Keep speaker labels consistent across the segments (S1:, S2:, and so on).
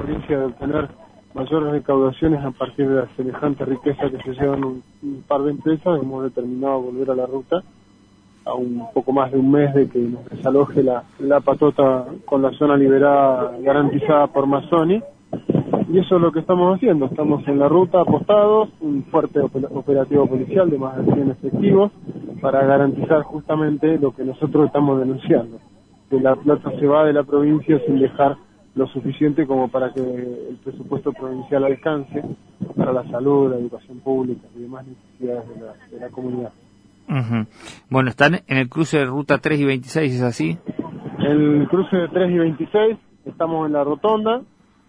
S1: provincia de obtener mayores recaudaciones a partir de la semejante riqueza que se llevan un par de empresas, hemos determinado volver a la ruta a un poco más de un mes de que nos desaloje la patota con la zona liberada garantizada por Mazzoni, y eso es lo que estamos haciendo. Estamos en la ruta apostados, un fuerte operativo policial de más de 100 efectivos para garantizar justamente lo que nosotros estamos denunciando, que la plata se va de la provincia sin dejar lo suficiente como para que el presupuesto provincial alcance para la salud, la educación pública y demás necesidades de la comunidad.
S2: Bueno, están en el cruce de ruta 3 y 26, ¿es así?
S1: El cruce de 3 y 26, estamos en la rotonda,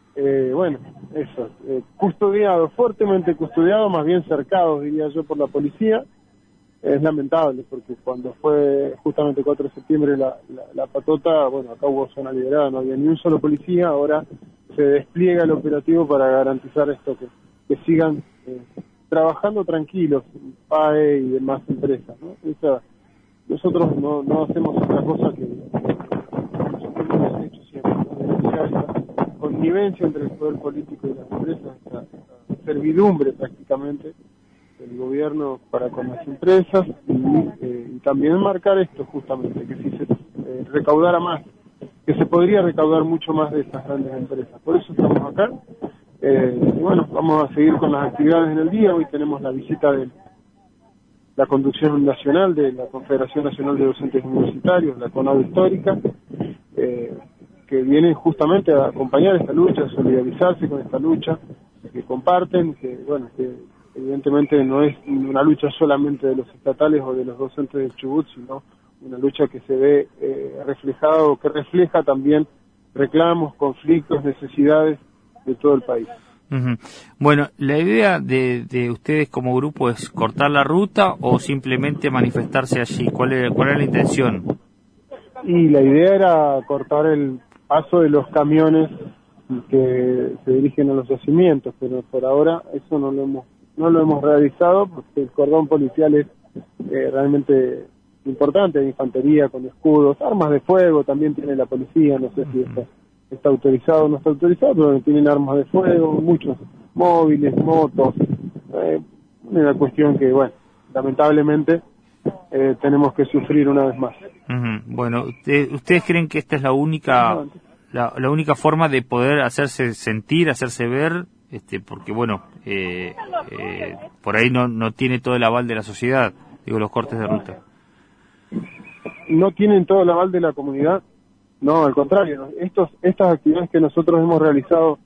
S1: custodiados, fuertemente custodiados, más bien cercados, diría yo, por la policía. Es lamentable, porque cuando fue justamente 4 de septiembre la patota, bueno, acá hubo zona liberada, no había ni un solo policía. Ahora se despliega el operativo para garantizar esto, que sigan trabajando tranquilos, PAE y demás empresas, ¿no? Nosotros no hacemos otra cosa que nosotros hemos hecho siempre, ¿no? Denunciar esta connivencia entre el poder político y las empresas, esta servidumbre prácticamente del gobierno para con las empresas, y también marcar esto justamente, que si se recaudara más, que se podría recaudar mucho más de estas grandes empresas. Por eso estamos acá. Y bueno, vamos a seguir con las actividades en el día. Hoy tenemos la visita de la conducción nacional de la Confederación Nacional de Docentes Universitarios, la CONADO Histórica, que vienen justamente a acompañar esta lucha, a solidarizarse con esta lucha, que comparten, que evidentemente no es una lucha solamente de los estatales o de los docentes del Chubut, sino una lucha que se ve reflejada, o que refleja también reclamos, conflictos, necesidades de todo el país.
S2: Bueno, ¿la idea de ustedes como grupo es cortar la ruta o simplemente manifestarse allí? ¿Cuál era la intención?
S1: Y la idea era cortar el paso de los camiones que se dirigen a los yacimientos, pero por ahora eso no lo hemos realizado, porque el cordón policial es realmente importante, de infantería con escudos, armas de fuego también tiene la policía, no sé si está autorizado o no está autorizado, pero tienen armas de fuego, muchos móviles, motos, una cuestión que, bueno, lamentablemente tenemos que sufrir una vez más.
S2: Bueno, ¿ustedes creen que esta es la única forma de poder hacerse sentir, hacerse ver? Porque bueno, por ahí no tiene todo el aval de la sociedad, digo, los cortes de ruta.
S1: No tienen todo el aval de la comunidad. No, al contrario, estas actividades que nosotros hemos realizado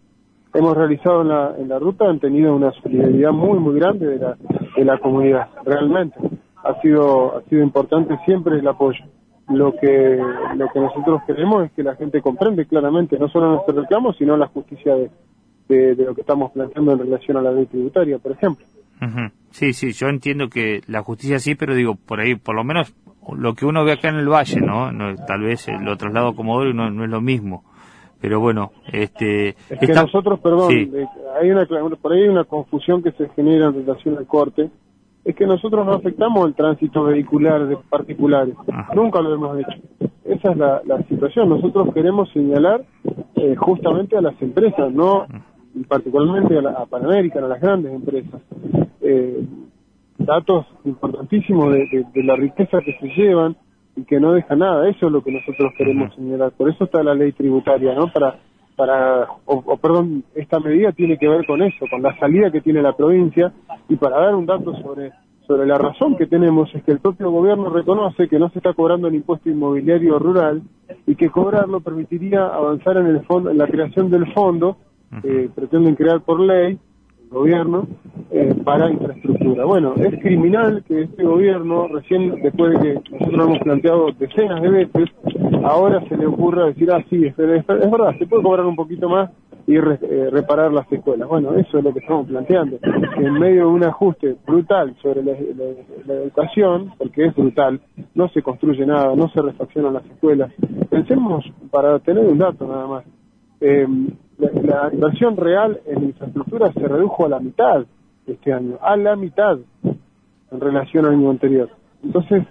S1: en la ruta han tenido una solidaridad muy muy grande de la comunidad. Realmente ha sido importante siempre el apoyo. Lo que nosotros queremos es que la gente comprende claramente no solo nuestro reclamo, sino la justicia de lo que estamos planteando en relación a la ley tributaria, por ejemplo.
S2: Sí, yo entiendo que la justicia sí, pero digo, por ahí, por lo menos lo que uno ve acá en el valle, ¿no? Tal vez lo traslado a Comodoro y no es lo mismo. Pero bueno,
S1: es que nosotros, perdón, sí. Por ahí hay una confusión que se genera en relación al corte. Es que nosotros no afectamos el tránsito vehicular de particulares. Nunca lo hemos hecho. Esa es la situación. Nosotros queremos señalar justamente a las empresas, no y particularmente a Panamerican, a las grandes empresas. Datos importantísimos de la riqueza que se llevan y que no deja nada. Eso es lo que nosotros queremos señalar. Por eso está la ley tributaria, ¿no? Perdón, esta medida tiene que ver con eso, con la salida que tiene la provincia. Y para dar un dato sobre la razón que tenemos, es que el propio gobierno reconoce que no se está cobrando el impuesto inmobiliario rural y que cobrarlo permitiría avanzar en la creación del fondo que pretenden crear por ley el gobierno para infraestructura. Bueno, es criminal que este gobierno, recién después de que nosotros lo hemos planteado decenas de veces, ahora se le ocurra decir, sí, es verdad, se puede cobrar un poquito más y reparar las escuelas. Bueno, eso es lo que estamos planteando, que en medio de un ajuste brutal sobre la educación, porque es brutal, no se construye nada, no se refaccionan las escuelas. Pensemos, para tener un dato nada más, la inversión real en infraestructura se redujo a la mitad este año, a la mitad en relación al año anterior. Entonces,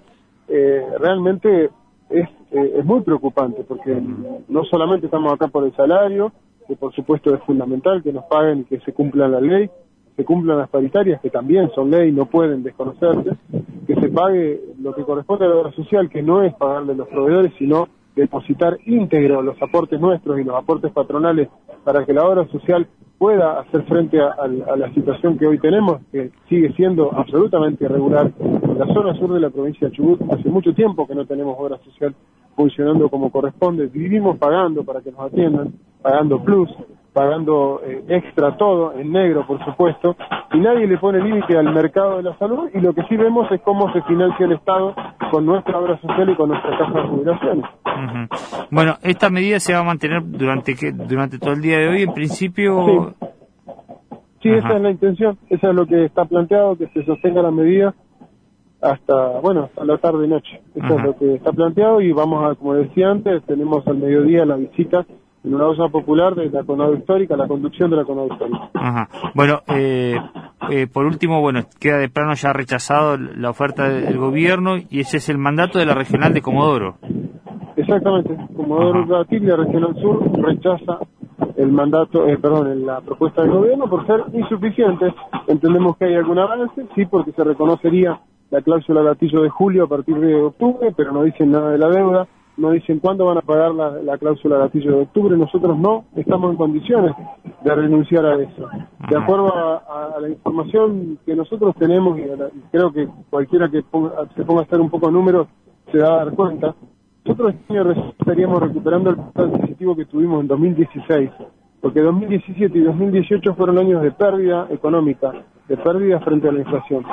S1: realmente es muy preocupante, porque no solamente estamos acá por el salario, que por supuesto es fundamental que nos paguen y que se cumpla la ley, se cumplan las paritarias, que también son ley, no pueden desconocerse, que se pague lo que corresponde a la obra social, que no es pagarle a los proveedores, sino depositar íntegro los aportes nuestros y los aportes patronales para que la obra social pueda hacer frente a la situación que hoy tenemos, que sigue siendo absolutamente irregular. En la zona sur de la provincia de Chubut hace mucho tiempo que no tenemos obra social funcionando como corresponde, vivimos pagando para que nos atiendan, pagando plus, pagando extra todo, en negro por supuesto, y nadie le pone límite al mercado de la salud, y lo que sí vemos es cómo se financia el Estado con nuestra obra social y con nuestra caja de jubilaciones.
S2: Bueno, esta medida se va a mantener durante todo el día de hoy, en principio.
S1: Sí, esa es la intención, eso es lo que está planteado, que se sostenga la medida hasta la tarde y noche. Eso es lo que está planteado, y vamos a, como decía antes, tenemos al mediodía la visita en una olla popular de la Conado Histórica, la conducción de la Conado Histórica.
S2: Bueno, por último, queda de plano ya rechazado la oferta del gobierno, y ese es el mandato de la regional de Comodoro.
S1: Exactamente, Comodoro Rivadavia, Regional Sur, rechaza el mandato, la propuesta del gobierno por ser insuficiente. Entendemos que hay algún avance, sí, porque se reconocería la cláusula gatillo de julio a partir de octubre, pero no dicen nada de la deuda, no dicen cuándo van a pagar la cláusula gatillo de octubre. Nosotros no estamos en condiciones de renunciar a eso. De acuerdo a la información que nosotros tenemos, y creo que cualquiera que se ponga a hacer un poco de números se va a dar cuenta, nosotros este año estaríamos recuperando el poder adquisitivo que tuvimos en 2016, porque 2017 y 2018 fueron años de pérdida económica, de pérdida frente a la inflación.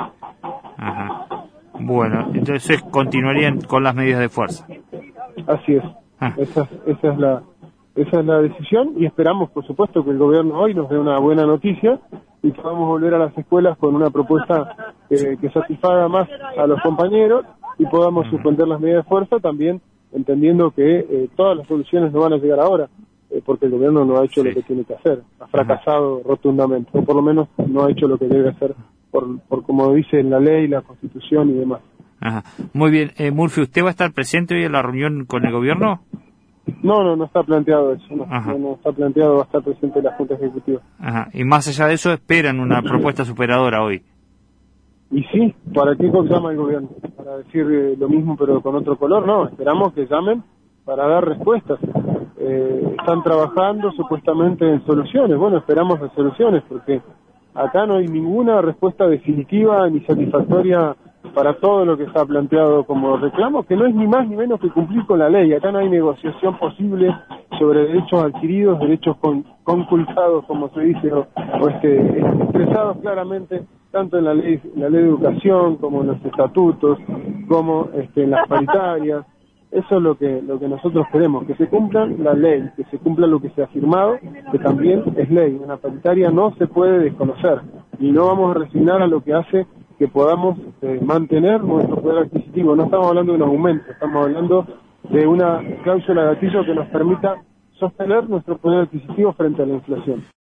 S2: Bueno, entonces continuarían con las medidas de fuerza.
S1: Así es. Esa es la decisión, y esperamos, por supuesto, que el gobierno hoy nos dé una buena noticia y podamos volver a las escuelas con una propuesta que satisfaga más a los compañeros, y podamos suspender las medidas de fuerza, también entendiendo que todas las soluciones no van a llegar ahora, porque el gobierno no ha hecho lo que tiene que hacer, ha fracasado rotundamente, o por lo menos no ha hecho lo que debe hacer por como dice en la ley, la Constitución y demás.
S2: Muy bien, Murphy, ¿usted va a estar presente hoy en la reunión con el gobierno?
S1: No está planteado eso, no está planteado, va a estar presente la Junta Ejecutiva.
S2: Y más allá de eso, esperan una propuesta superadora hoy.
S1: Y sí, ¿para qué llama el gobierno? ¿Para decir lo mismo pero con otro color? No, esperamos que llamen para dar respuestas. Están trabajando supuestamente en soluciones. Bueno, esperamos las soluciones, porque acá no hay ninguna respuesta definitiva ni satisfactoria para todo lo que está planteado como reclamo, que no es ni más ni menos que cumplir con la ley. Acá no hay negociación posible sobre derechos adquiridos, derechos conculcados, como se dice, o expresados claramente, tanto en la ley de educación, como en los estatutos, como en las paritarias. Eso es lo que nosotros queremos, que se cumpla la ley, que se cumpla lo que se ha firmado, que también es ley. Una paritaria no se puede desconocer, y no vamos a resignar a lo que hace que podamos mantener nuestro poder adquisitivo. No estamos hablando de un aumento, estamos hablando de una cláusula gatillo que nos permita sostener nuestro poder adquisitivo frente a la inflación.